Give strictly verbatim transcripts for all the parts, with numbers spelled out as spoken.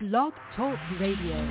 Blog Talk Radio.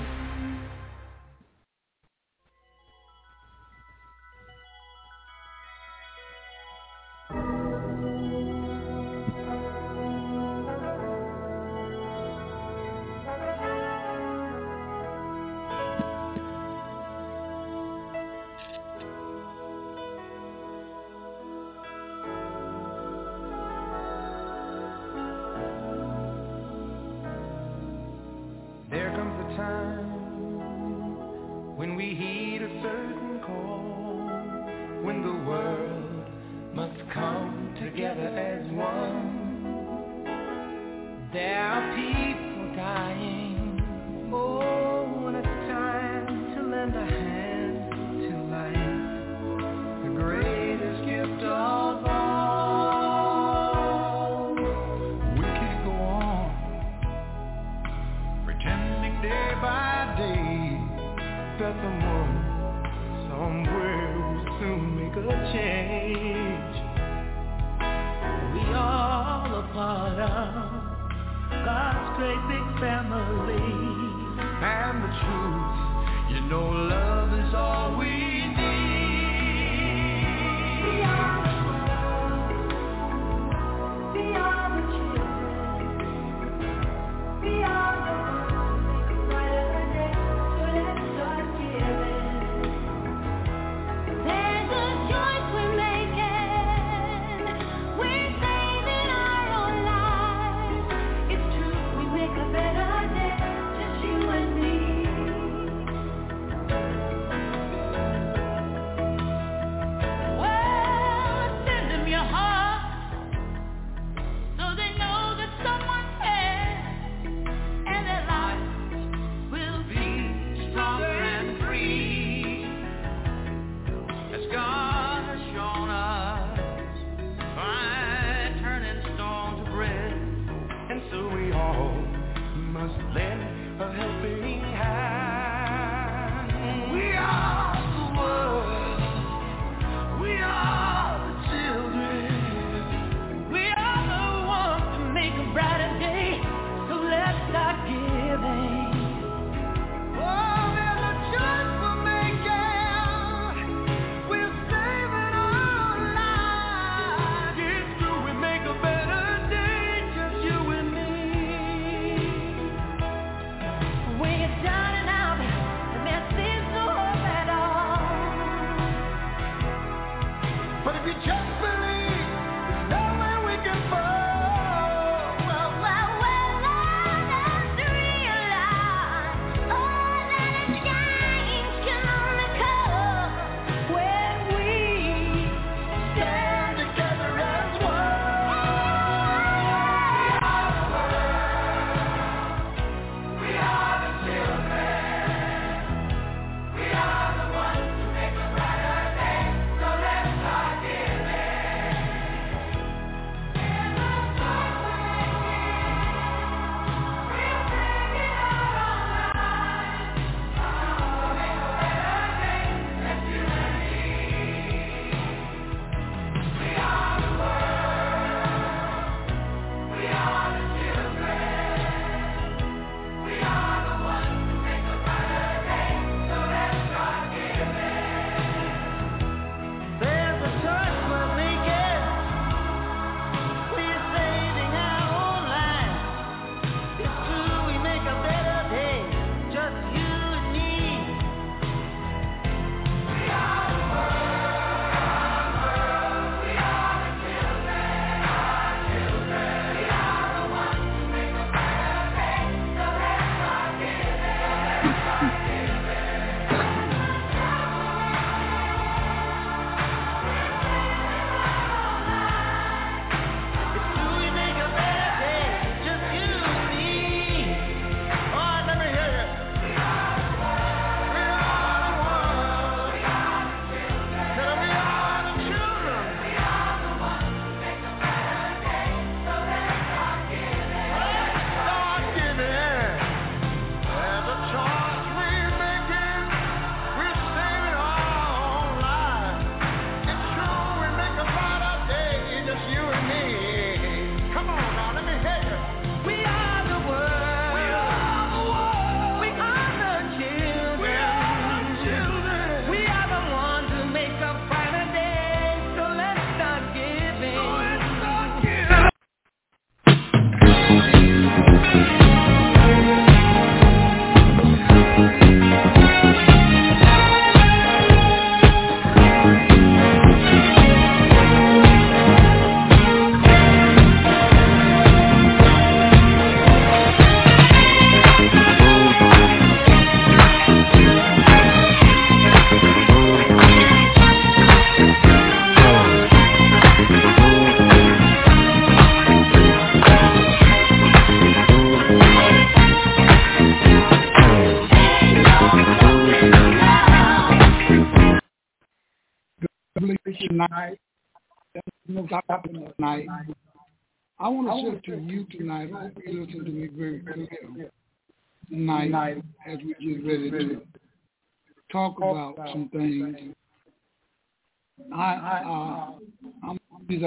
tonight. tonight. I want to shift to you tonight. I hope you listen to me very clearly tonight as we get ready to talk about some things. I, uh, I'm, these are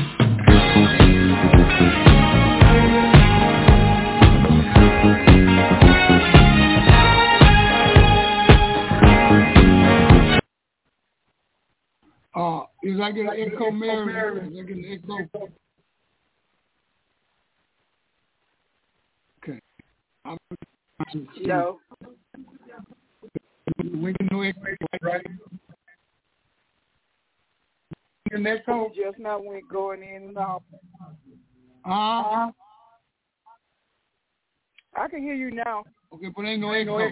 Uh, is I get an echo, Mary? Is I get an echo? Okay. I'm, no. We can no echo, right? An echo? Just not when going in and out. Uh-huh. I can hear you now. Okay, but ain't no echo.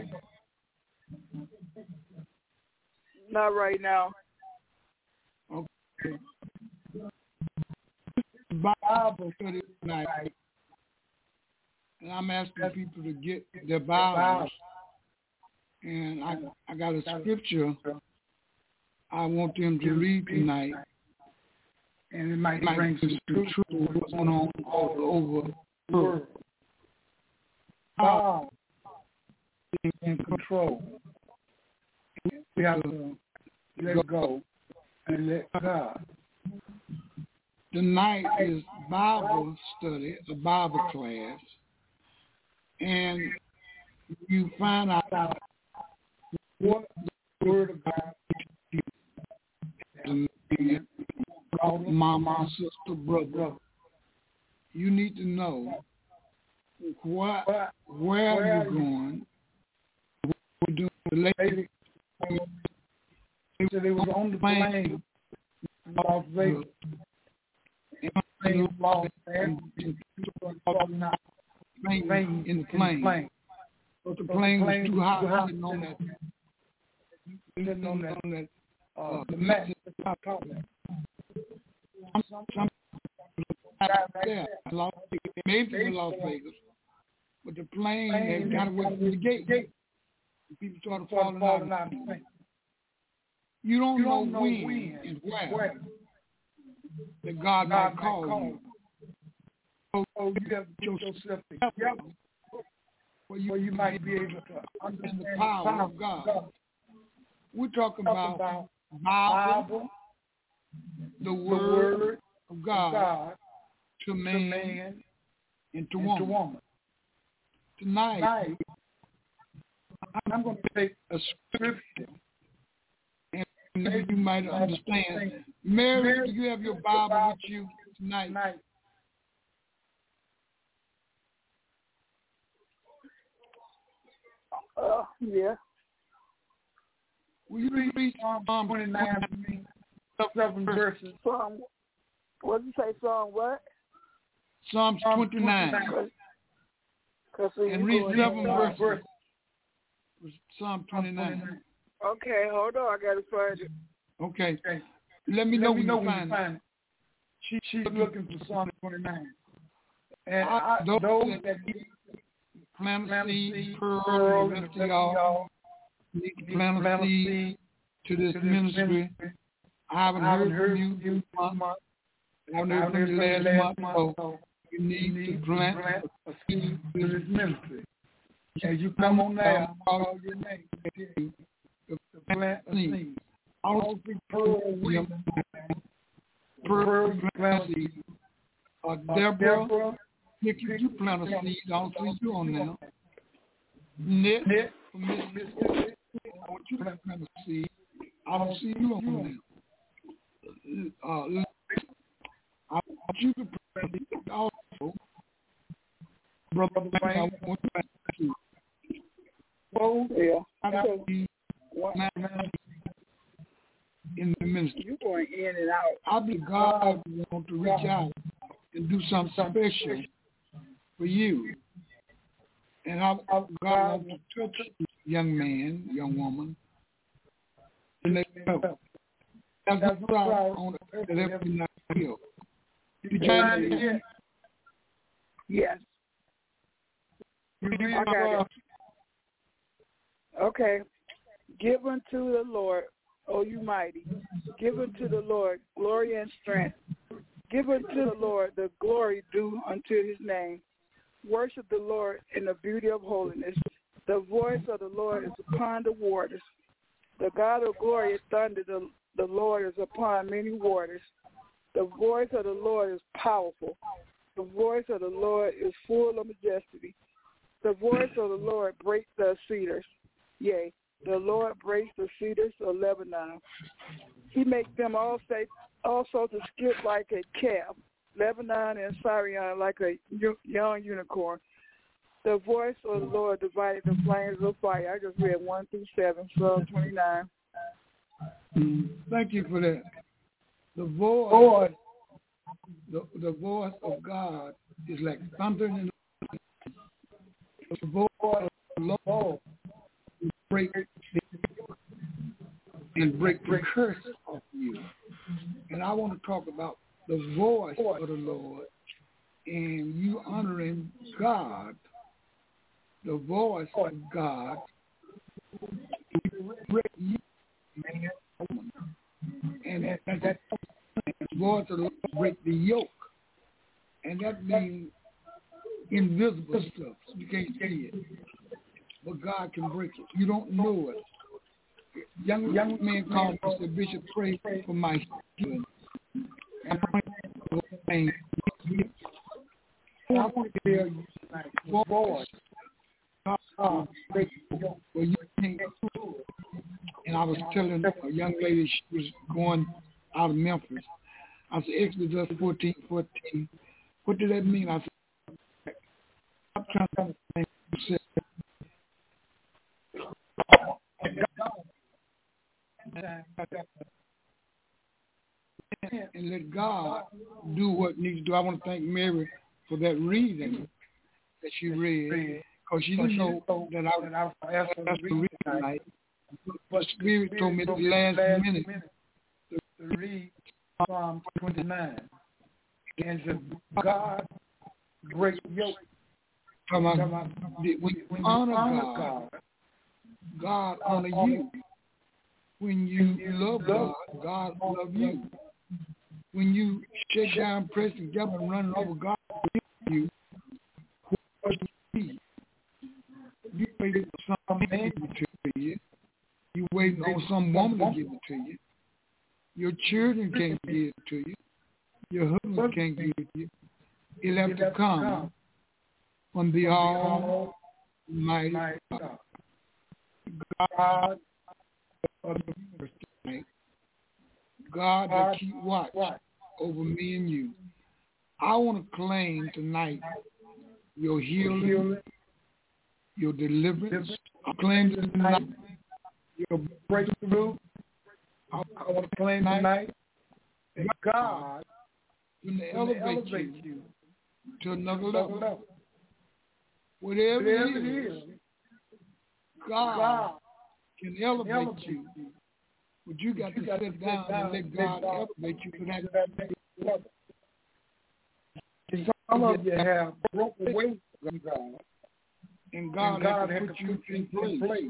Not right now. Okay. Bible study tonight, and I'm asking people to get their Bibles, and I I got a scripture I want them to read tonight, and it might bring some truth to what's going on all over the world. God is in control. We have to let go and let God. Tonight is Bible study, a Bible class, and you find out what the Word of God is. Mama, sister, brother, you need to know what, where you're going. We're doing the lady. They was on the plane in Las Vegas. And lost in the plane. But the plane was too hot sitting on that. Sitting on that. On that uh, the mat. Some, some there, Las Vegas, maybe in Las Vegas, but the plane had got away from the gate. And people started falling out of the plane. You don't, you don't know, know when, when and where, where that God, God might call, call you. So, so you have to get yourself together where you, where you might be able to understand the power of God. God. We're talking about, about Bible, the, the Word, word of God, God to, man to man and to and woman. To woman. Tonight, Tonight, I'm going to take a scripture. Maybe you might understand. Mary, do you have your Bible with you tonight? Uh, yeah. Will you read Psalm twenty-nine, seven verses? Psalm, what did you say, Psalm what? Psalm twenty-nine. And read seven verses. Psalm twenty-nine. Okay, hold on. I got to find it. Okay. Let me Let know, me know when you find, find it. She, she's looking for Psalm twenty-nine. And I, those, those that plant a seed, pearl, and rest of y'all need to plant a seed to this ministry. I haven't heard from you this month. I haven't heard from you last month. So you need to plant a seed to this ministry. As you come on there, call your name. The plant a seed. I don't speak pearl, pearl, plant a seed. Uh, Deborah, if you plant a seed, I don't see you on there. Nick, from Mississippi, I want you to plant a seed. I don't see you on there. Uh, I want you to plant a seed also. Brother Wayne, I want you to plant a seed. Well, yeah. I don't see in the ministry. You're going in and out. I believe God wants to reach out and do something special for you. And I, I, God wants to touch this young man, young woman. And they help. That's the problem on the earth that every night feel. You trying to get? Yes. You read I got it. Okay. Give unto the Lord O you mighty. Give unto the Lord glory and strength. Give unto the Lord the glory due unto his name. Worship the Lord in the beauty of holiness. The voice of the Lord is upon the waters. The God of glory is thunder. The, the Lord is upon many waters. The voice of the Lord is powerful. The voice of the Lord is full of majesty. The voice of the Lord breaks the cedars. Yea, the Lord breaks the cedars of Lebanon. He makes them all say, also to skip like a calf, Lebanon and Syrian like a young unicorn. The voice of the Lord divided the flames of fire. I just read one through seven, Psalm twenty-nine. Mm, thank you for that. The voice, the, the voice of God is like thunder in the the voice of the Lord break and break the curse of you. And I want to talk about the voice of the Lord and you honoring God. The voice of God break you, man, and that, that, that the voice of the Lord break the yoke, and that means invisible stuff. You can't see it, but God can break it. You don't know it. Young young man called me and said, Bishop, pray for my healing. And I want to tell you tonight, voice. Uh, well, you can't do it. And I was telling a young lady she was going out of Memphis. I said, Exodus fourteen fourteen. What did that mean? I said, I'm trying to say, and let God do what needs to do. I want to thank Mary for that reading that she read. Because she didn't know that I was asked her to read tonight. But Spirit told me at the last minute to read Psalm twenty-nine. And said, God, great yoke. When you honor God, God honor you. When you love God, God love you. When you shake down, press together, and run over God, you, what you need. You waiting for some man to give it to you. You waiting on some woman to give it to you. Your children can't give it to you. Your husband can't give it to you. It'll have to come from the Almighty God. God of the universe tonight. God that keep watch over me and you. I want to claim tonight your healing, your deliverance. I claim tonight your breakthrough. I, I want to claim tonight that God will elevate, elevate you, you to another level. level. Whatever, Whatever it is, God, God can elevate, elevate you. But you got you to sit down, down and let God, God elevate you to that level. Some of you have broken away from God. And God, and God has put you in place. place.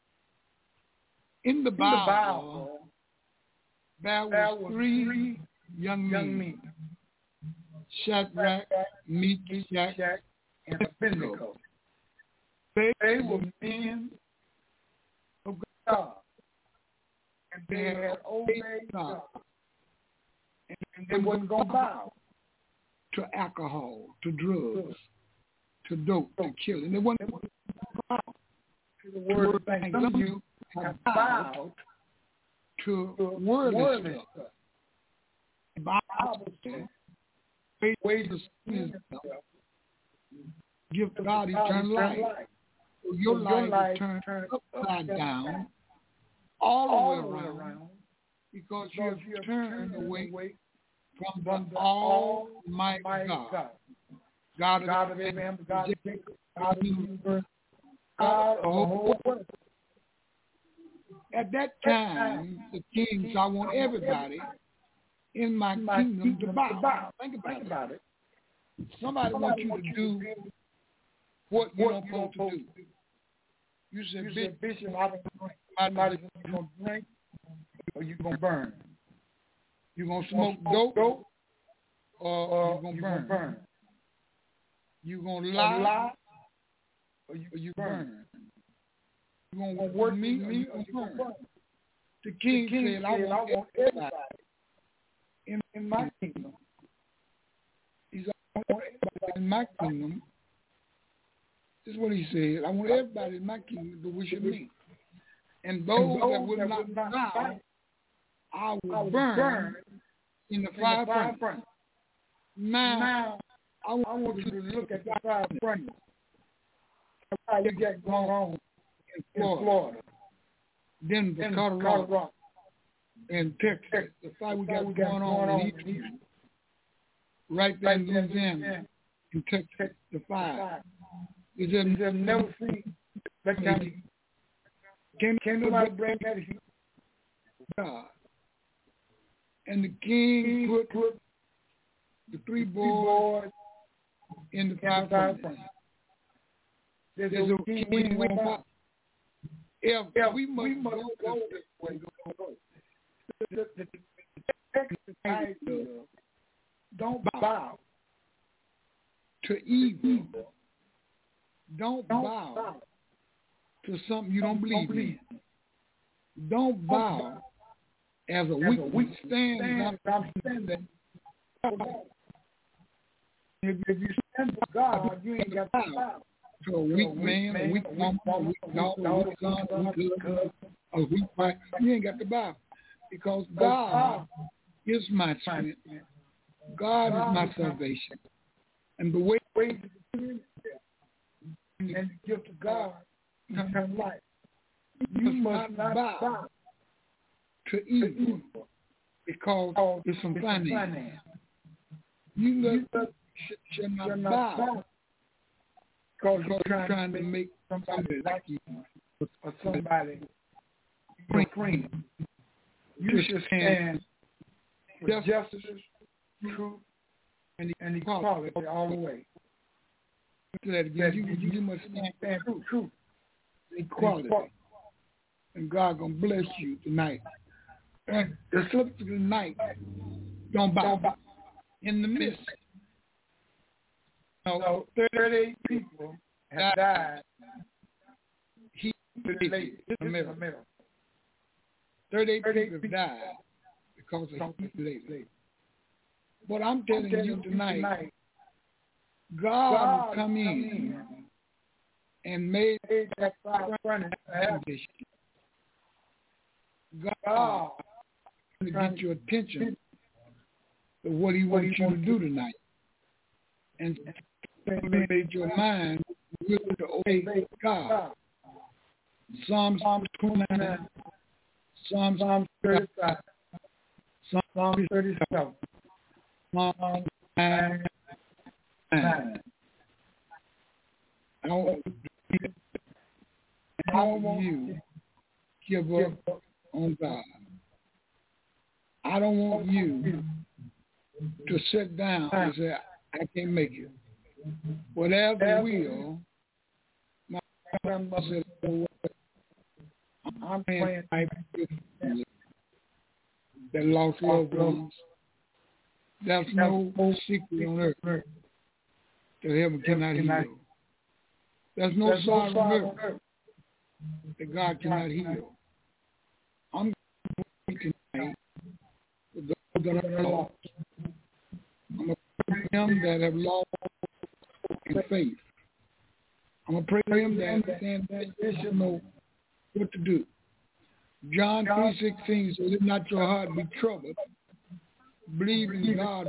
In the Bible, in the Bible there, was there was three, three young, young men, Shadrach, Meshach, and Abednego. They, they were men of God, and they had obeyed God, and, and they wasn't going to bow to alcohol, to drugs, to dope, to killing. They wasn't going to bow to the word of things. Some of you have bowed to worldly stuff. The Bible says, ways of sin is give God eternal life. So your life is turned upside down, all the way around, because you have turned away from the Almighty God. God of Abraham, God of Jacob, God of the universe, God of the whole world. At that time, the kings, I want everybody in my kingdom to bow. Think about it. Somebody wants you to do what you're not supposed to do. You said, Bishop, I'm not going to drink. or you gonna burn? You gonna smoke dope, dope or, or you gonna you burn? Gonna burn? You gonna lie, lie or you, or you burn? You gonna work with me or you gonna burn? burn? The king, the king said, I want, I want everybody in, in my kingdom. He said, I want everybody in my kingdom. This is what he said. I want everybody in my kingdom to worship me. And those, and those that will not bow, I will, I will burn, burn in the fire furnace. Now, now I, want I want you to look at the fire furnace. How you get going on in Florida. Florida. Then the Colorado, Colorado and Texas. The fire we got going, going on, on in East. Right there in Louisiana, in Texas, the fire. Is there never seen that kind of Can, can nobody bring that heat? God. And the king put, put the three boys in the fire furnace. There's a king with us. If, if we must, we must go this way, the, the, the, the, don't bow to evil. Don't, don't bow, bow to something you don't believe in. Don't bow as a weak, weak stand. I'm saying that. If, if you stand for God, you ain't got to bow to a weak man, a weak woman, a weak dog, a weak son, a weak cousin, a weak wife. You ain't got to bow because God is my strength. God is my salvation. And the way and the gift of God eternal life. You must not bow to evil because it's some finance. You should not bow because you're trying to make somebody like you or somebody your friend. You should stand for justice, truth, and equality all the way. That again, you, you must stand for truth, equality, and God gonna bless you tonight. And the slip of the night, don't bow. In the midst, no, thirty-eight people have died. He in the middle. Thirty-eight people have died because of heat lately. But I'm telling you tonight. God, God will come in, in and made that fire furnace condition. God to get your attention to what He wants you to do tonight, and made your mind willing to obey God. Psalms twenty-nine, Psalms thirty-five, Psalms thirty-seven, Psalms nine. I don't, I don't want you to give up on God. I don't want you to sit down and say, I can't make it. Whatever will, my grandma said, I'm praying that lost loved ones. There's no secret on earth that heaven cannot heal. There's no There's sorrow no on earth that God cannot heal. I'm going to pray tonight for those that are lost. I'm going to pray for them that have lost in faith. I'm going to pray for them that understand that they should know what to do. John three sixteen says, let not your heart be troubled. Believe in God.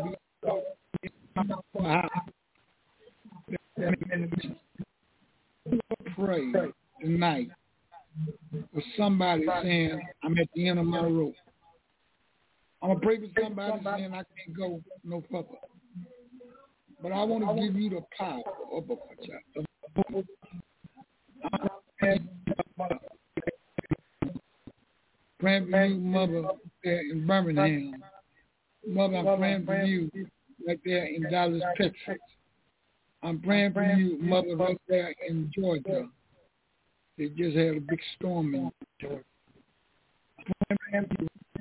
Pray tonight for somebody saying, I'm at the end of my rope. I'm going to pray for somebody saying, I can't go no further. But I want to give you the power of a praying for you, Mother, there in Birmingham. Mother, I'm praying for you right there in Dallas, Texas. I'm praying for you, Mother, right there in Georgia. They just had a big storm in Georgia. I'm praying for you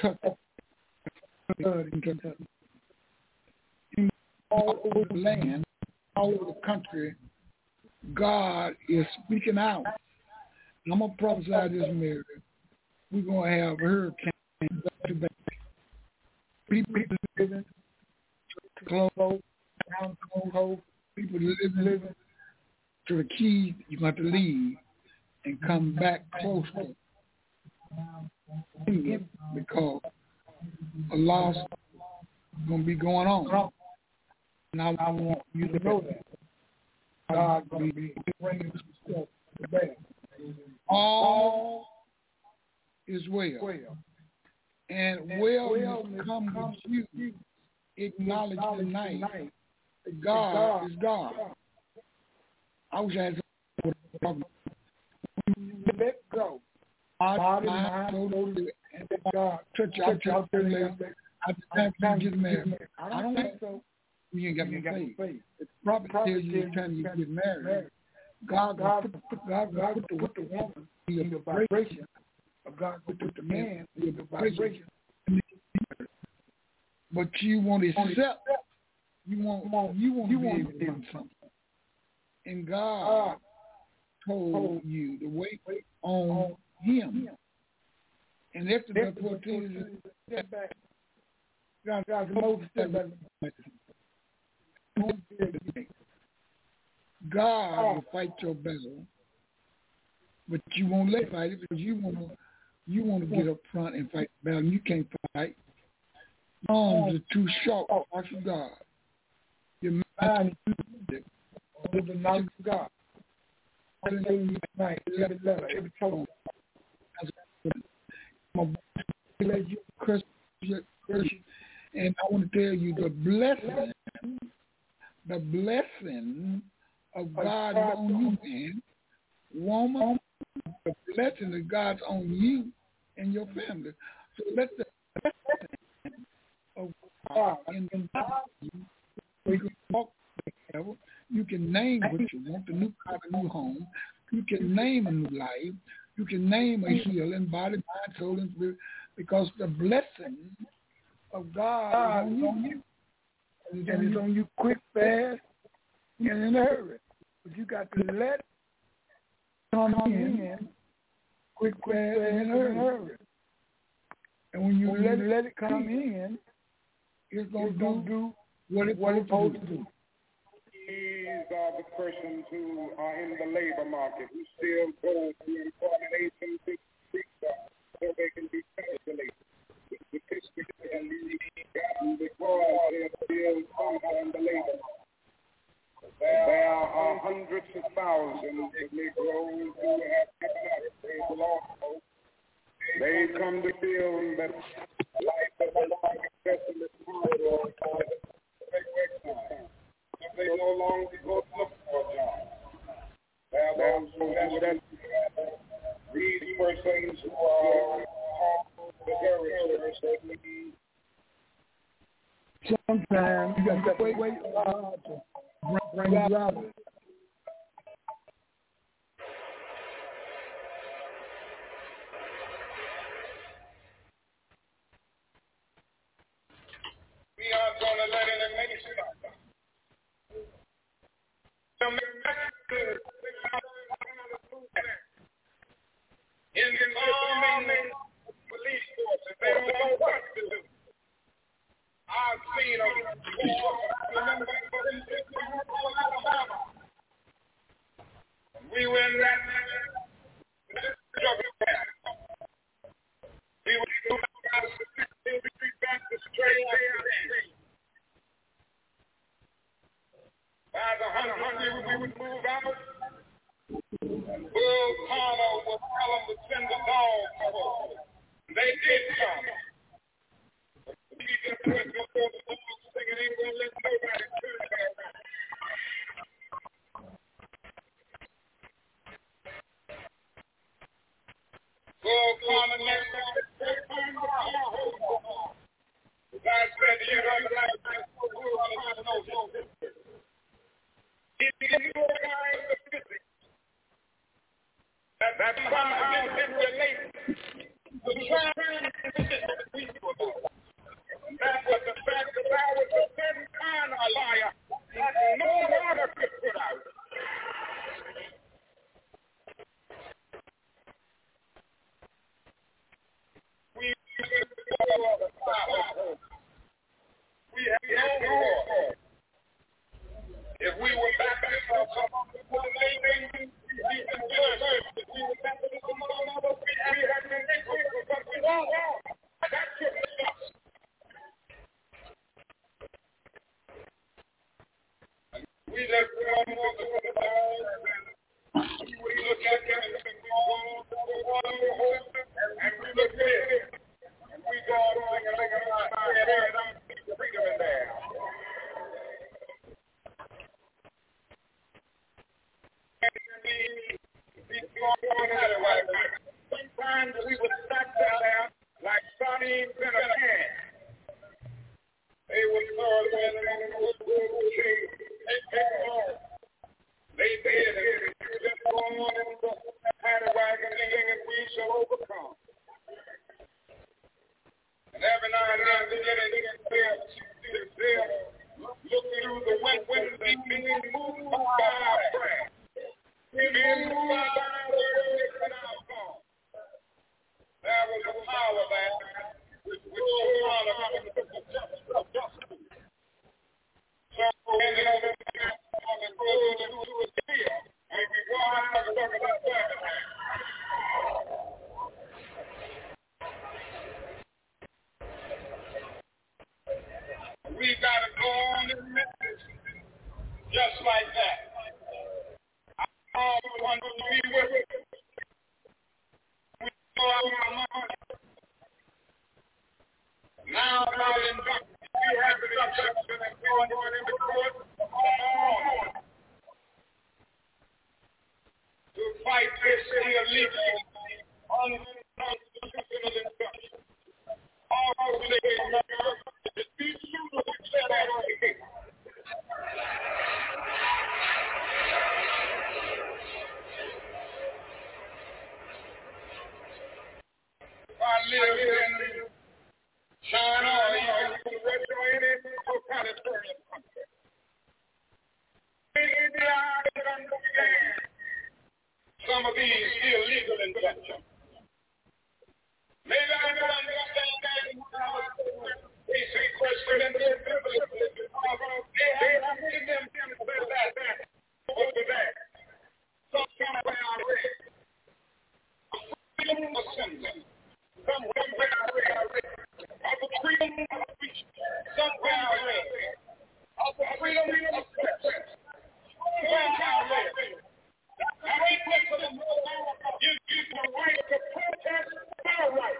Kentucky, in Kentucky, in all over the land, all over the country, God is speaking out. I'm gonna prophesy this, Mary. We're gonna have hurricanes back to back. People living close, down close, people living, living to the key. You're going to have to leave and come back closer because a loss is going to be going on. And I, I want you to know that God's going to be bringing stuff back. All is well. And wellness comes with you. Acknowledge tonight that God is God. I wish I had something to let go. Body, mind, soul, and God. Touch out there later. At the time you get married. I don't think so. You ain't got no faith. The prophet tells you the time you get married. God, God, put, God, God put the, with the woman in the vibration of God, put the man in the vibration. But you want to accept. You want. You want. You want to do something. And God told you to wait on Him. And after that fourteen, step back. God, God, Moses step back. God will fight your battle, but you won't let fight it because you want to. You want to get up front and fight the battle. And you can't fight. Arms are too short. Watch God. Your mind is the knowledge of God. I'm telling you tonight, every letter, every tone. I'm going to let you curse, and I want to tell you the blessing, the blessing of God is on you, man, woman. The blessing of God's on you and your family. So let the blessing of God in you. You can walk together. You can name what you want, the new car, the new home. You can name a new life. You can name a healing, body, mind, soul, and spirit, because the blessing of God is on you. And it's on you quick, fast, and in a hurry. But you got to let it come in quick, quick, fast, and in a hurry. And when you let it, let it come in, it's going to do what it's supposed to do. These are the persons who are in the labor market who still go through employment agencies so they can be calculated. The statistics can be gotten because they're still in the labor market. There are hundreds of thousands of Negroes who have given up. They've lost. They come to feel that life is a long accessible corridor for the exile. They no longer go to look for a job. There are those who have these persons who are discouraged. Sometimes you got to wait, wait a while to bring it out. We are going to let it make stop. In the army, police forces, they don't know what to do. I've seen them before. Remember, Alabama. We were in that struggle. We were about to retreat back to straight there. By the hundred, we would move out. And Will Connor would tell them to send the dogs home. They did come. But he just went to the dogs singing, ain't going to let nobody turn that around. Will Connor next time, they find the home. God said, you don't like that. We're going to know this. If you organize the physics, that, that somehow can relate the trying we other Sabbath. We have no more. If we were baptized or some other thing, we can do it. If we were baptized or some other, we have been iniquity, but we don't want. That's your stuff. We just want to look at the Bible, and we look at them and say, we want to hold them, and we look at it, and we go on and look at our side, and I'm freedom in there. Sometimes we would sat there like sardines in a can. They would throw them in and would go away. They take home. They did it. You just go on and go paddy wagon singing and we shall overcome. And every now and then they get in there, they're looking through the window, being moved by our prayer. Being moved by our words and our song. There was a power there which was all about the justice. So, and then we go to a deal, and we go out and talk about that. We got to go on and admit this, just like that. I want to be with it. We go out our money. Now, now, in we have the instruction and going on in the court to fight this illegal, unconstitutional instruction. All the the these shooters who said that on the gate. I live in China or even Russia or any totalitarian country. Maybe I can understand some of these illegal injunctions. Maybe I can understand that basic question and their privilege because they have given them themselves that, that, over that. Somewhere I read. Freedom of assembly. Somewhere I read. Of the freedom of speech. Somewhere I read. Of the freedom of press. Somewhere I read. I ain't listening. You give the right to protest our right.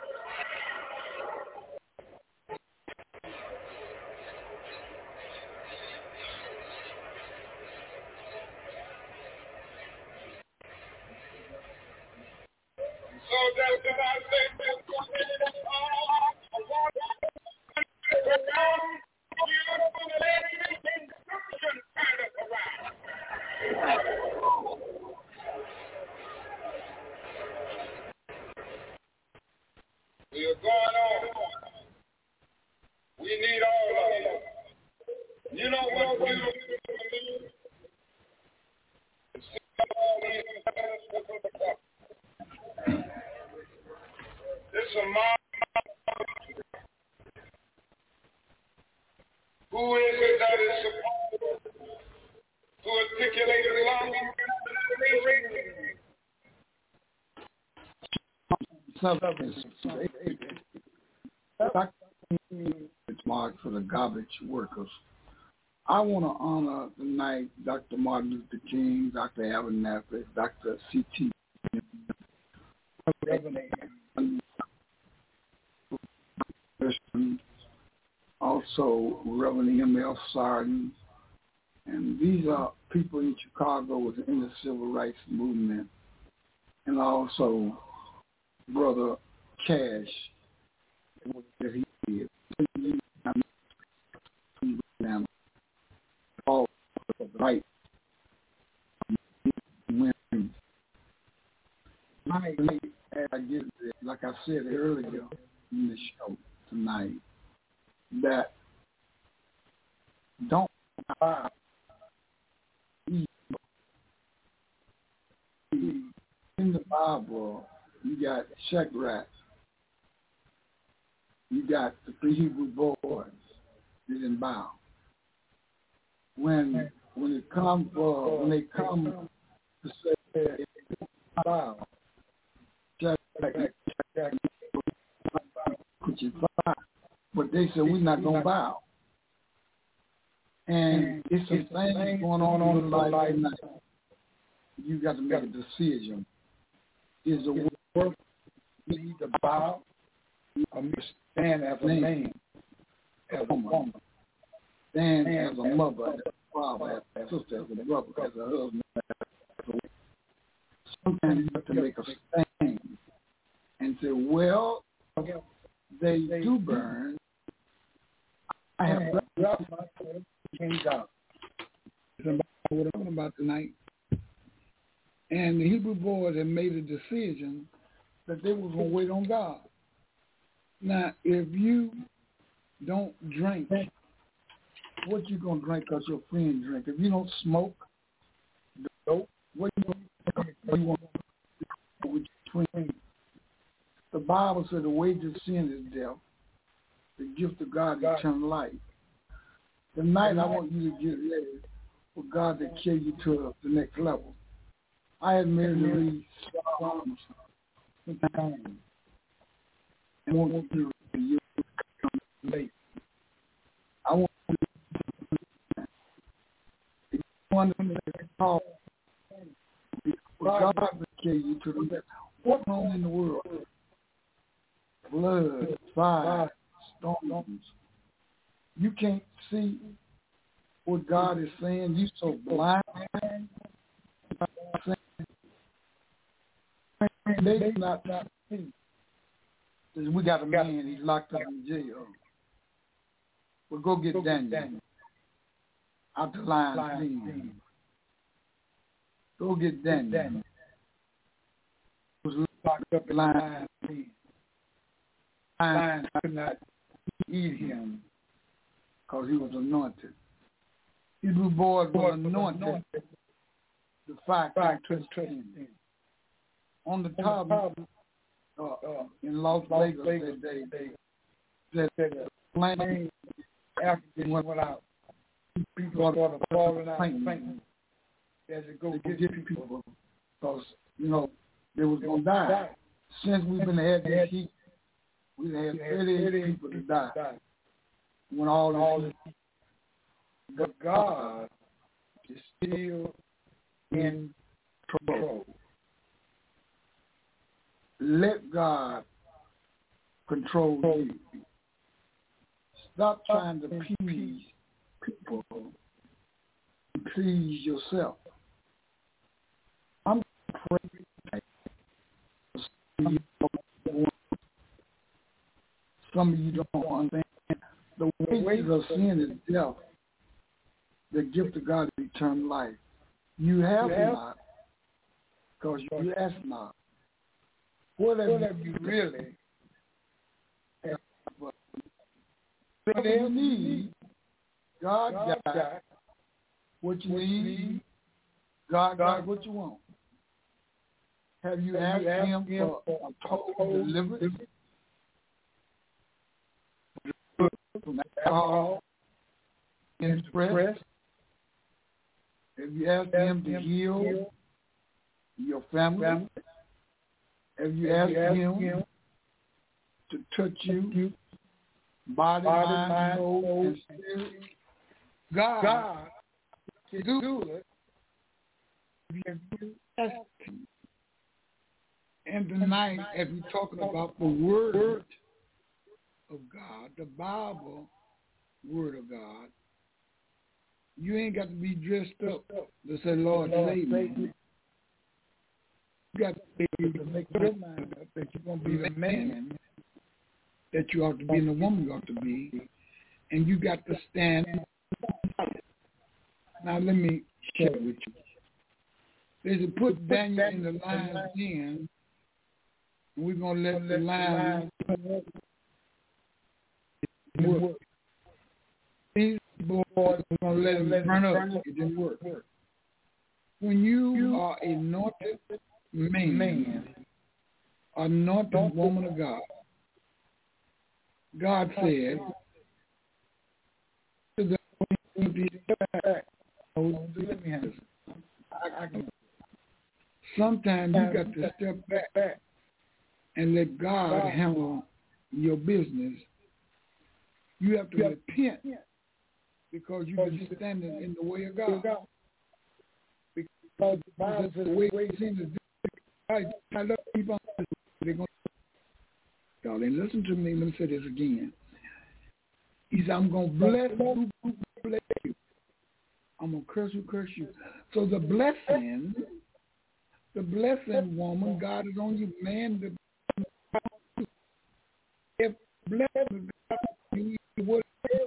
So that's what I say. We are going on. We need all of it. You know what we do? This is a mob. Who is it that is supposed to articulate the law? It's marked for the garbage workers. I want to honor tonight Doctor Martin Luther King, Doctor Abernathy, Doctor C T also Reverend M L Sargent, and these are people in Chicago within the civil rights movement, and also Brother Cash, that he did. All the right women. I get it, like I said earlier in the show tonight, that don't buy evil. In the Bible, you got Shadrach, you got the three Hebrew boys that didn't bow. When when it comes for when they come to say they bow, just like crucified, but they said we're not gonna bow. And it's some things going on in your life tonight. You got to make a decision. Is the work you need to bow or stand as a man, as a woman, stand as a mother, as a father, as a sister, as a brother, as a husband, as a wife. Sometimes you have to make a stand and say, well, they do burn. I have left my change out. That's what I'm talking about tonight. And the Hebrew boys had made a decision that they were going to wait on God. Now, if you don't drink, what you going to drink because your friend drink? If you don't smoke, dope, what you going to want to do with your friend? The Bible says the wages of sin is death. The gift of God is eternal life. Tonight, I want you to get ready for God to carry you to the next level. I admit to read Psalms sometimes. I want you to read you come late. I want you to if you want to talk, God will carry you to the next. What's on in the world? Blood, fire, storms. You can't see what God is saying. You so blind. They not not see. We got a man. He's locked up in jail. Well, go get Daniel out the line. Go get Daniel. He was locked up in line. Lions could not eat him because he was anointed. Hebrew boys were anointed. The fire came to him. On the top, uh, uh, in Las Vegas, they, they, they said the plane African went out. People started falling out and fainting as it goes to get people because, you know, they was going to die. Since we've been had this heat, we've had thirty-eight people to die. When all this heat. But God is still in control. Let God control you. Stop trying to please people and please yourself. I'm praying. Some of you don't understand. The wages of sin is death. The gift of God is eternal life. You have not because you ask not. What have you really have? Whatever you need, God got what you need. God got what you want. Have you asked Him for a total deliverance from alcohol and stress? Have you asked Him to heal your family? Have you asked Him to touch you, body, mind, soul, and spirit? God, God can do it if you ask Him. And tonight, as we're talking about the Word of God, the Bible, Word of God, you ain't got to be dressed up to say, Lord, save me. You got to be able to make your mind up that you're going to be the man that you ought to be and the woman you ought to be, and you got to stand. Now, let me share with you. They said put Daniel in the lion's den, and we're going to let the lion work. These boys are going to let him burn up. It didn't work. When you are anointed man, anointed woman of God, God said, to the sometimes you got to step back and let God handle your business. You have to repent because you've been standing in the way of God. Because that's the way it's in the I love people. They're going to darling, listen to me. Let me say this again. He said, I'm going to bless you, bless you. I'm going to curse you, curse you. So the blessing, the blessing, woman, God is on you. Man, the if blessing God you, what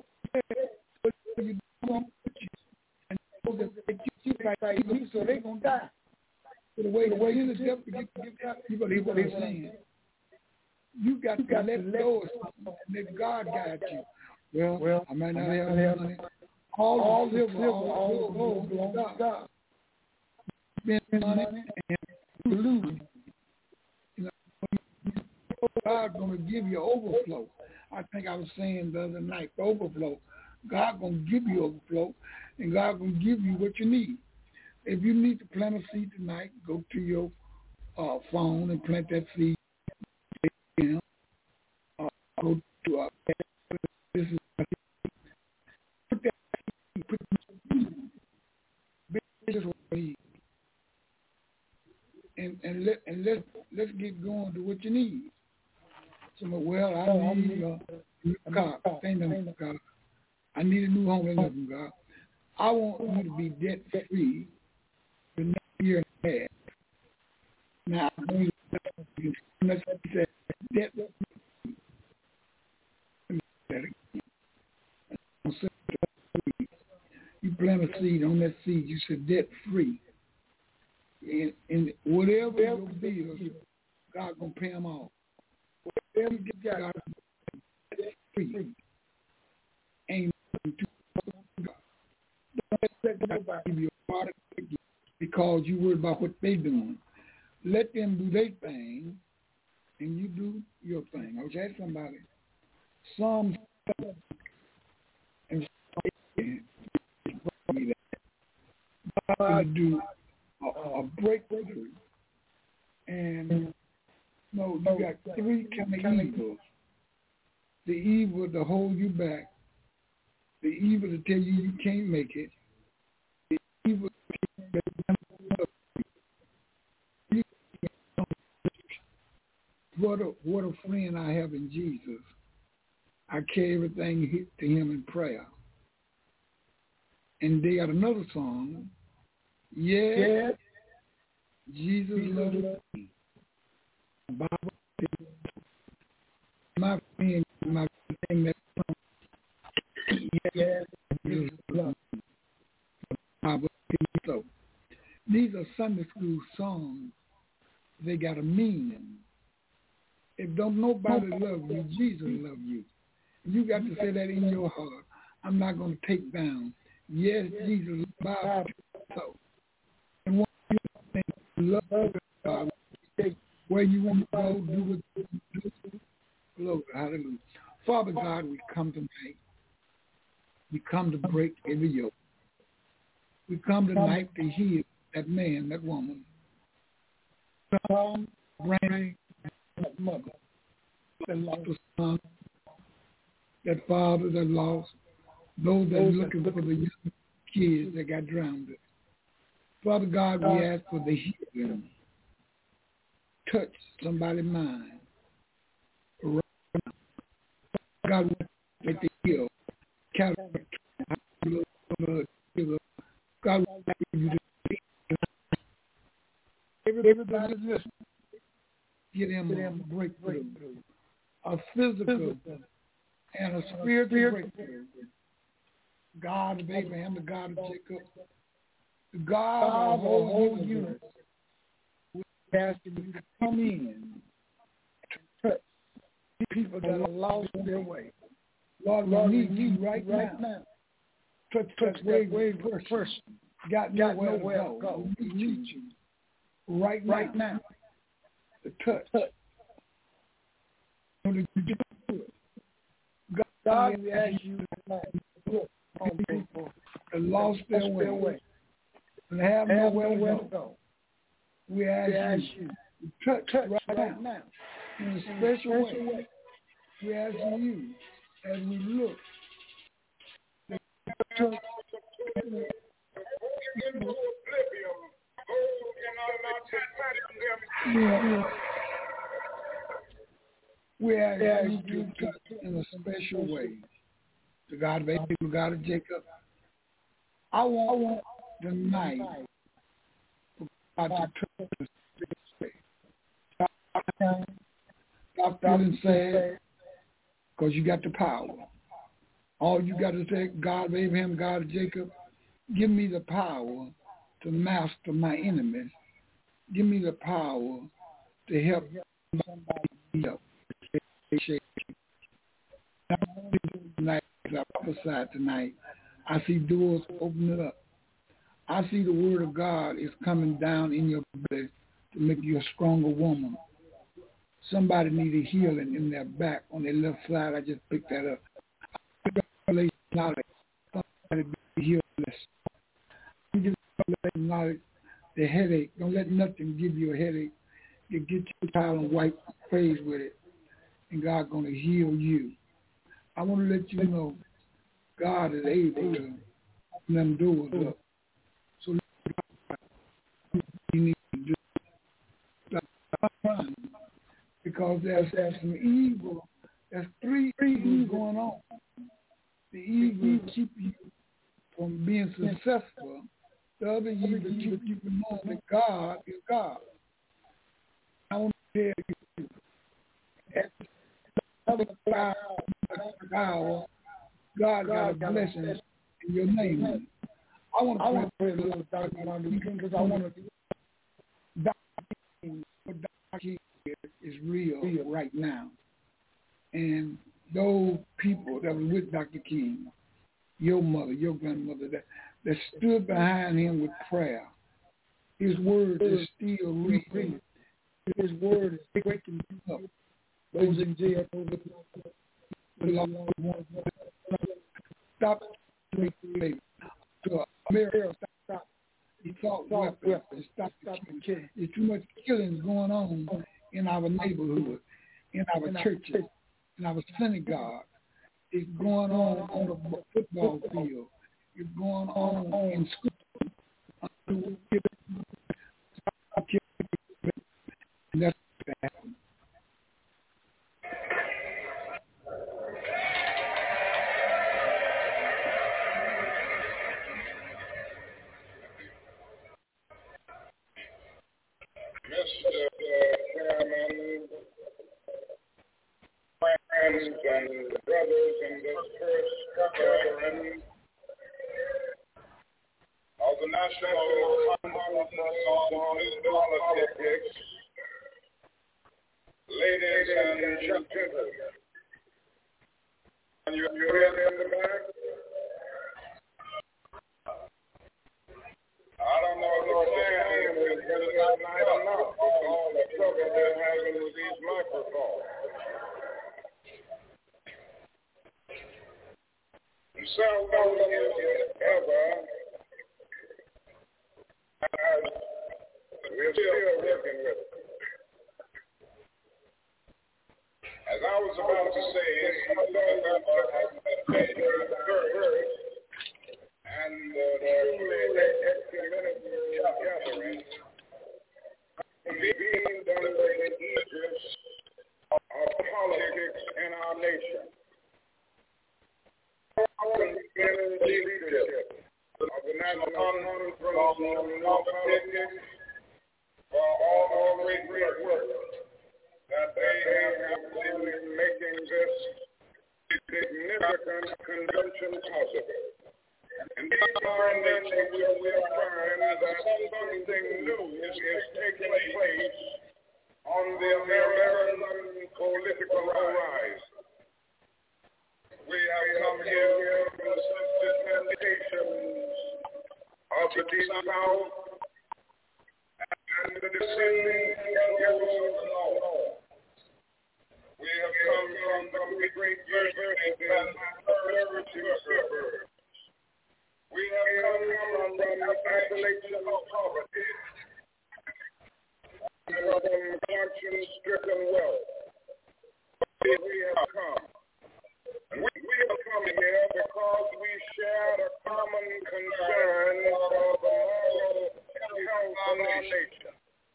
you don't and so that they keep like you, so they're going to die. So the way the way you get you believe what he's saying. You got to let go of something and let God guide you. Well, well I might not have any money. All, all the silver, all the gold belongs to God. Spend money and lose. You know, God's going to give you overflow. I think I was saying the other night, the overflow. God's going to give you overflow, and God's going to give you what you need. If you need to plant a seed tonight, go to your uh, phone and plant that seed. Uh, go to uh, this is put that seed, put this seed, and and let and let let's get going to what you need. So well, I need a new car. Thank you, God. I need a new home. Thank you, God. I want you to be debt free for next year and a half. Now, I'm going to say debt free. You plant a seed on that seed. You said debt free, and, and whatever your bills, God gonna pay them all. Whatever you get, God debt free. Ain't nothing too God. Don't let God give you a product because you worry about what they doing. Let them do their thing, and you do your thing. I was asking somebody. Psalms and God do a, a breakthrough, and you know, you got three kind of evils. The evil to hold you back, the evil to tell you you can't make it, the evil to tell you what a, what a friend I have in Jesus. I carry everything to him in prayer. And they got another song. Yeah, yeah. Jesus loves me. Bible says, my friend, my thing that song. Yeah, Jesus loves me. Bible says so. These are Sunday school songs. They got a meaning. If don't nobody love you, Jesus loves you. You got to say that in your heart. I'm not going to take down. Yes, Jesus loves you. So, and when you love God, where you want to go, do what you do. Glory, hallelujah. Father God, we come tonight. We come to break every yoke. We come tonight to heal that man, that woman. Come, bring that mother, that lost a son, that father that lost, those that are looking for the young kids that got drowned. Father God, we ask for the healing. Touch somebody's mind. Right now. God, we make the heal. God, we ask you to everybody listen. Get him a breakthrough. A physical and a spiritual breakthrough. God of Abraham, the God of Jacob, the God of the whole universe. We ask you to come in to touch people that are lost their way. Lord, Lord we need you right, right now. Touch, touch that way person. Got nowhere, got nowhere to go. go. We need you right, right now. now. The touch. touch. God, we ask you to look on people that lost their way and have nowhere to go. We ask, we ask you to touch, touch right, right now in a special, in a special way. way. We ask you as we look. Yeah. We ask you to touch in a special way. To God of Abraham, God of Jacob. I want, I want tonight for God to touch us this way. Stop, stop feeling sad because you got the power. All you got to say, God of Abraham, God of Jacob, give me the power to master my enemies. Give me the power to help somebody up. Tonight, as I prophesy tonight, I see doors opening up. I see the word of God is coming down in your belly to make you a stronger woman. Somebody needed healing in their back on their left side. I just picked that up. Knowledge. Somebody be healed. Give knowledge. The headache. Don't let nothing give you a headache. You get your towel and wipe face with it, and God's going to heal you. I want to let you know God is able to open them doors up. So you need to do it. Because there's, there's some evil. There's three evils going on. The evil keep you from being successful. The other evil keep you from knowing that God is God. I want to tell you, at another hour, God got a blessing in your name. I want to pray a little Doctor Martin Luther King because I want to. Doctor King, what Doctor King is real right now. And those people that were with Doctor King, your mother, your grandmother, that, that stood behind him with prayer, his word is still real. His word is breaking up. Those in jail, stop to America, stop. He fought weapons and stop the killing. There's too much killing going on in our neighborhood, in our churches, in our synagogue. It's going on on the football field. It's going on in school. And that's what happened. Mister Chairman, friends and brothers in this first gathering of the National Conference on Politics, ladies and gentlemen, can you hear me in the back? I don't know if the sound is really not nice enough. All the trouble they're having with these microphones. And seldom if ever, we're still working with it. As I was about to say, some of us have been first. And uh, truly ecumenical gathering being done by the aegis of politics in our nation. Our leadership of the National Conference on Politics for all great work that they have been making this significant convention possible. And in our nation, we will find that something new is, is taking place on the American political horizon. We have come here from the temptations of the deep south and the descending yellow north. We have come from the great universities and suburbs. We have come from isolation of poverty, from conscience-stricken wealth. We have come. We, we have come here because we shared a common concern for the moral health of our nation.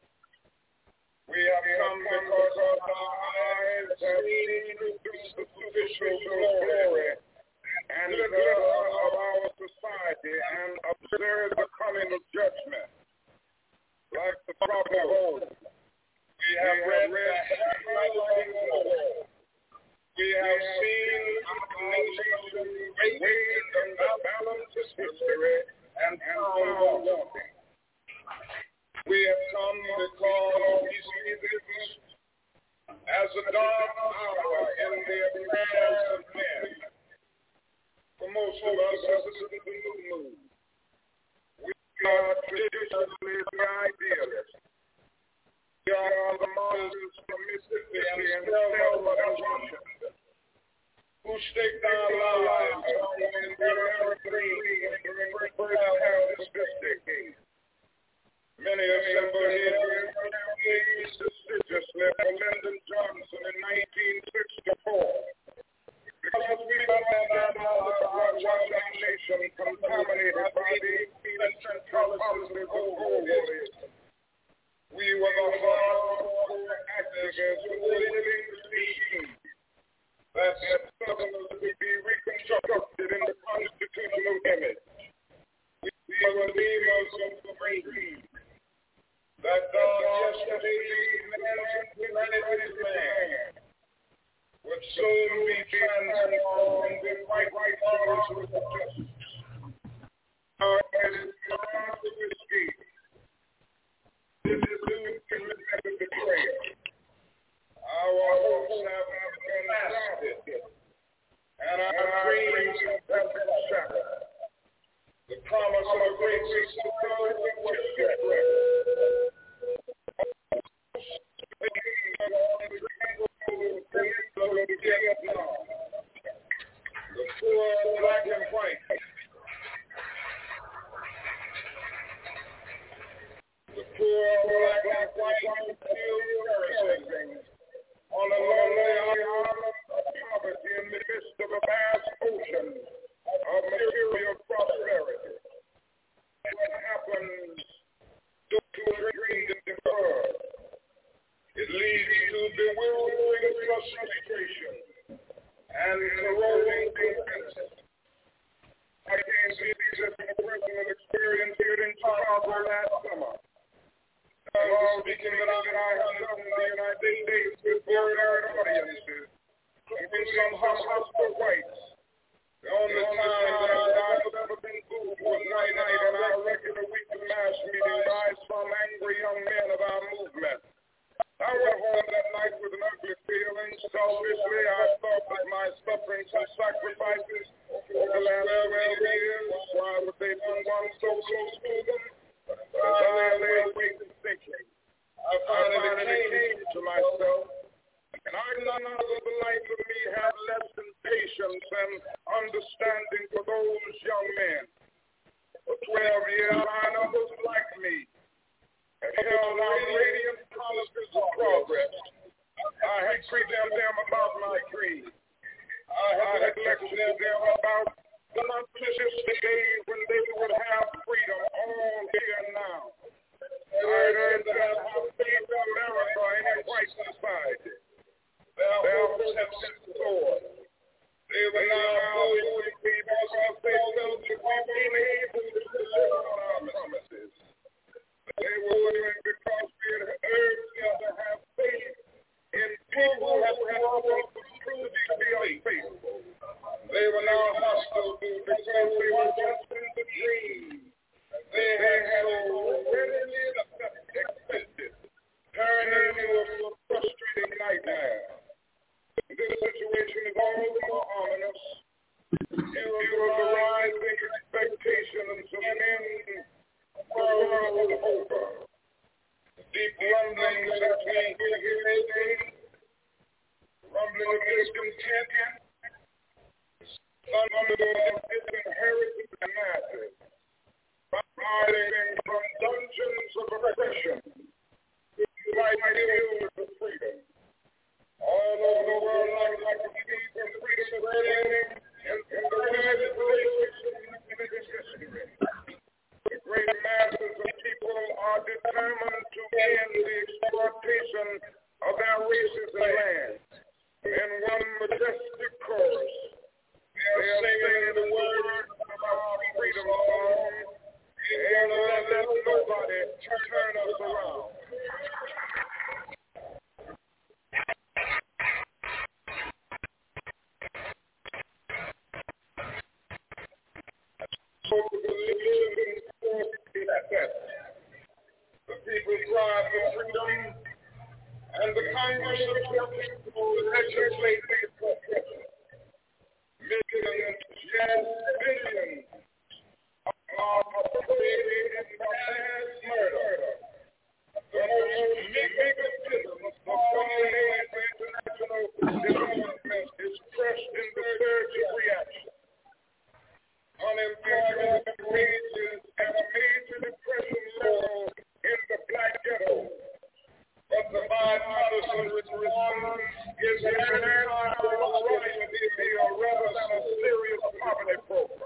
We have come because our eyes have seen the superficial glory and good of our society and observed the coming of judgment. Like the prophet Joel, we have read the handwriting on the wall. We have seen our nation weighed in the balance of history and power wanting. We have come because we see this as a dark hour in the affairs of men. For most of us, this is the new moon. We are traditionally the idealists. We are the martyrs from Mississippi and Selma and Washington, who staked our lives on their dreams during the first half of this decade. Many assembled here assiduously for Lyndon Johnson in nineteen sixty-four. Because we found out that our nation contaminated by the central policy of globalism. We were the hardcore activists who were willing to see that Southerners would be reconstructed in the constitutional image. We were believers of the great dream that God yesterday and humanity's man would soon be transformed in right righteousness with justice. Our is God to escape. This is who committed the betrayal. Our hopes have been blasted, and our dreams have been shattered. The promise of a great security was shipwrecked. The poor black and white. The poor black and white still perishing on a lonely island of poverty in the midst of a vast ocean of material prosperity. What happens to a dream deferred? It leads to bewildering frustration and corroding defense. I can see this from personal experience here in Chicago last summer. I was speaking that I have come to the United States with blurred audiences, and when some hostile whites. The only time that I've ever been fooled was night night in our regular weekly mass meeting by some angry young men of our movement. I went home that night with an ugly feeling. Selfishly, I thought that my sufferings and sacrifices over the last twelve years, why would they want one so close to them? But as I lay awake and thinking, I finally came to myself, and I none other the life of me have less than patience and understanding for those young men. For twelve years, I know those like me have held out radiant promises of progress. I had preached them about my dream. I had lectured them about the momentous day when they would have freedom all here and now. I urged them to faith in America in a white society. Their hopes have been restored. They were now moving because they felt that we were able to deliver on our promises. They were doing because we had urged them to have faith in people who had walked through the unfaithful. They were now hostile because they were just in the dream. They had so readily accepted, turning into a frustrating nightmare. This situation is all the more ominous. It was the rising expectations of men the world over. Deep rumblings that we hear today, stumbling of discontent, stumbling of disinherited masses, rising from dungeons of oppression to light hills of freedom. All over the world, like, like a seed of freedom is spreading in, in the wildest places in its history. The great masses of people are determined to end the exploitation of their races and lands. In one majestic chorus, they are singing the words of our freedom song, and let nobody turn us around. The people cry for freedom, and the Congress of the people legislate for freedom. Millions, yes, billions are operating in mass murder. The most magnificent of foreign aid for international development is crushed in the surge of reaction. Unemployment rages and a major depression level in the black ghetto. But the bipartisan response is an anti-variety rather than a serious poverty program.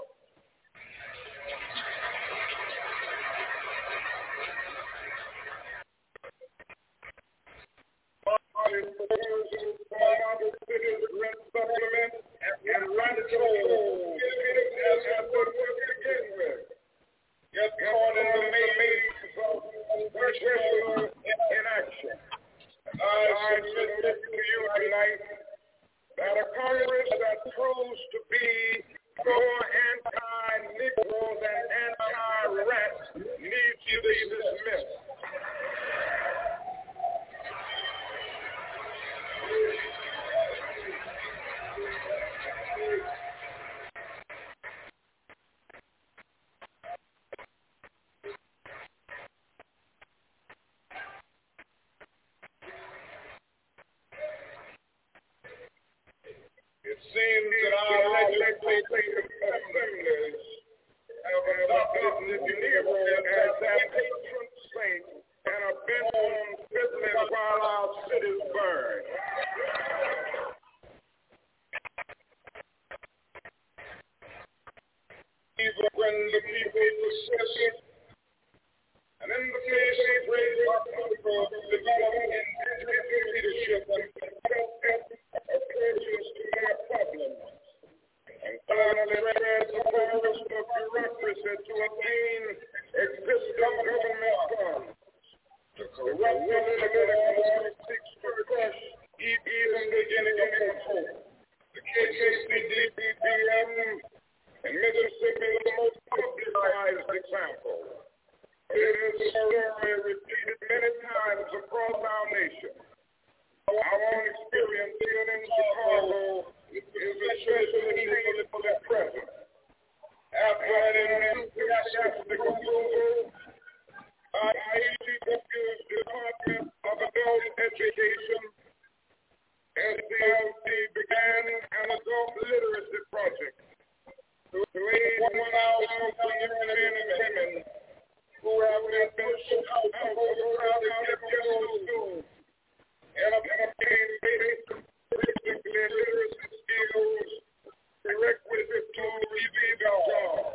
Party proposals for model cities rent supplement and rent control as what we begin with. Yet caught in the maze of virtual inaction. I submit to you tonight that a Congress that proves to be more anti-Negro than anti-rat needs to be dismissed. It seems that our legislative assemblies have adopted the Negro as their patron saint and are bent on fiddling while our cities burn. Even when the people persist, and in the face of great political development and leadership and approaches to their problems, and finally spreads a forest of bureaucracy to attain existing government funds. The corrupt political seeks to crush even beginning of hope. The K K C D B M in Mississippi is the most publicized example. It is a story repeated many times across our nation. Our own experience here in Chicago is especially painfully present. After an enthusiastic approval by the Department of Adult Education, S D L C began an adult literacy project to aid one thousand young men and women who have been pushed out of the crowded ghetto schools and obtain basic literacy skills prerequisite to receive a job.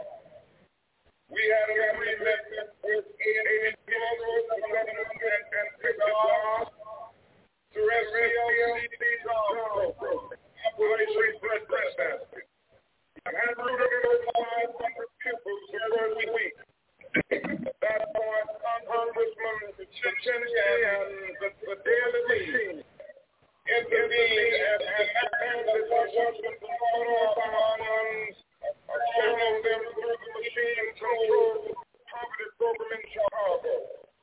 We had an agreement with eight schools of government and fifty jobs through S D L C job program, Operation Bread Basket, and had recruited over five hundred pupils the first week. At that point, Congressman Chinchinski and the, the Daily Machine intervened and mandated Washington to follow up on funds, channel them through the machine-controlled poverty program in Chicago.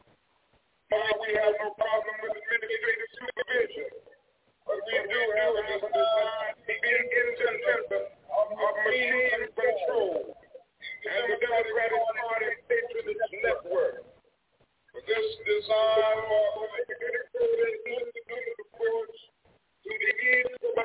Now we have no problem with administrative supervision, but we do have a design to be independent of machine control and the Democratic Party patronage network. For this design for the independent approach to the needs of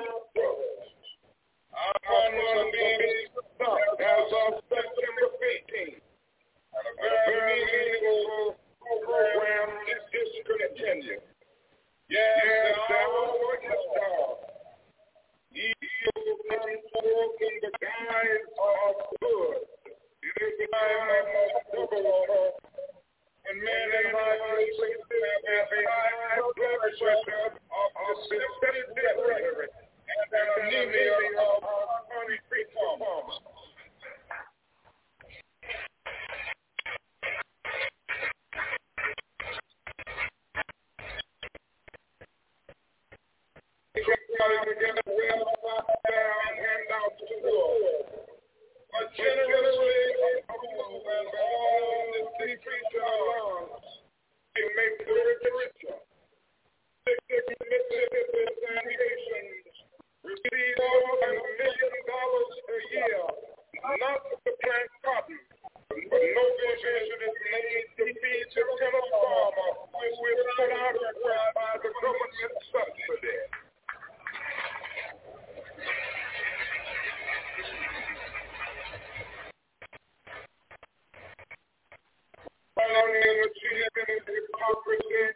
Everybody began to wear down handouts to the Lord. But generously approve and all the decrease in our lives, they make the rich richer. Mississippi sanitation receive more than a million dollars a year, not to plant cotton, but no vision is made to feed the tenant farmer who is put out of work by the government subsidy. Following in achieving hypocrisy,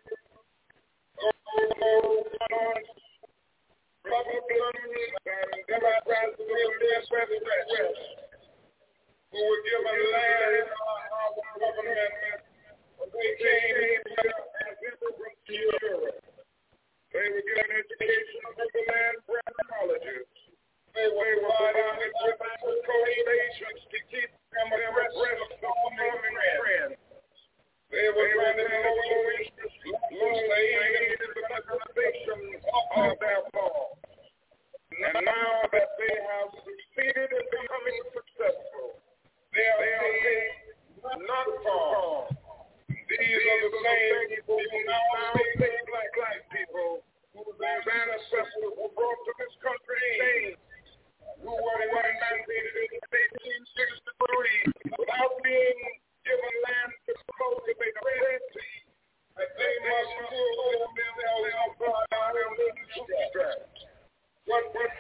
Republicans and Democrats in the Midwest who were given land in our government, they came as immigrants to Europe. They were given education from the land-grant colleges. They were provided with cultivations to keep them abreast of the farming trends. They were granted no interest loan aid in the mechanization of their farm. And now that they have succeeded in becoming successful, they are paid not farm. These are the same people who now say black black people whose ancestors were brought to this country, who were emancipated in eighteen sixty-three without being given land to cultivate a plenty, that they must pull themselves up by their bootstraps. What, what,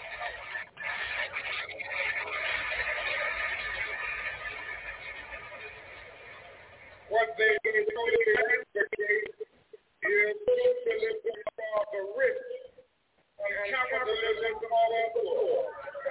what they do to advocate is socialism for the rich and capitalism for the poor.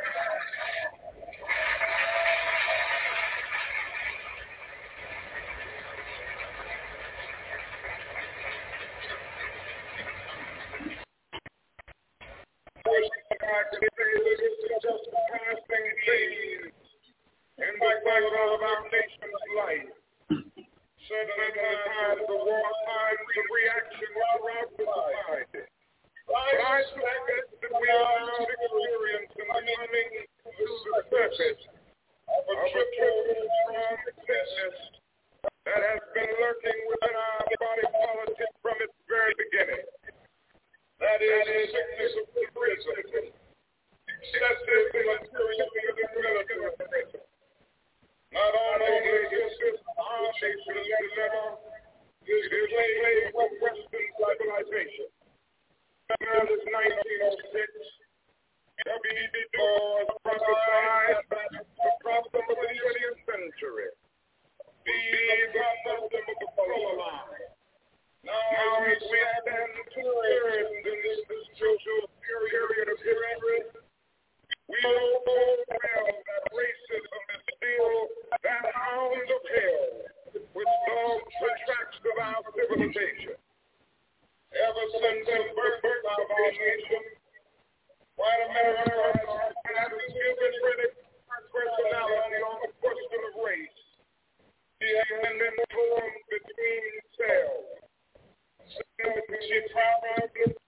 I could say this is just a passing phase in the cycle of our nation's life. Certain times the war times of reaction throughout the society. But I suspect that we are now experiencing the coming to the surface of a triple strong sickness that has been lurking within our body politic from its very beginning. That is the sickness of prison. Excessive materialism. Not only is this our nation's dilemma, it is plagued with Western civilization. Since nineteen oh six, W E B Du Bois prophesied that across the twentieth century, these are nothing but the color line. Now, as we stand two-thirds in this social period of history, we know full well that racism is still that hound of hell which dogs the tracks of our civilization. Ever since the birth of our nation, white America has given credit personality on the question of race. She has been torn between cells. She probably